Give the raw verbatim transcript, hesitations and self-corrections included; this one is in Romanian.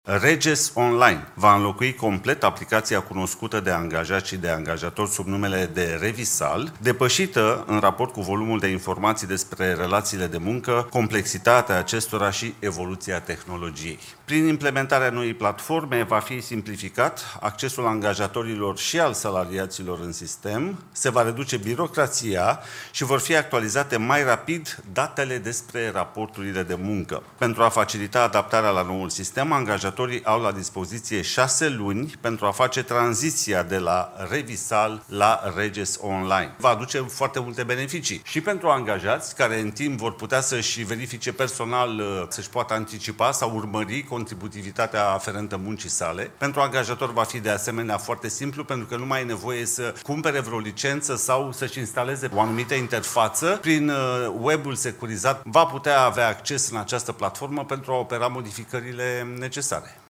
Reges Online va înlocui complet aplicația cunoscută de angajați și de angajatori sub numele de Revisal, depășită în raport cu volumul de informații despre relațiile de muncă, complexitatea acestora și evoluția tehnologiei. Prin implementarea noii platforme va fi simplificat accesul angajatorilor și al salariaților în sistem, se va reduce birocrația și vor fi actualizate mai rapid datele despre raporturile de muncă. Pentru a facilita adaptarea la noul sistem, angajatorii au la dispoziție șase luni pentru a face tranziția de la Revisal la Reges Online. Va aduce foarte multe beneficii și pentru angajați care în timp vor putea să-și verifice personal, să-și poată anticipa sau urmări contributivitatea aferentă muncii sale. Pentru angajator va fi de asemenea foarte simplu, pentru că nu mai e nevoie să cumpere vreo licență sau să-și instaleze o anumită interfață. Prin web-ul securizat va putea avea acces în această platformă pentru a opera modificările necesare.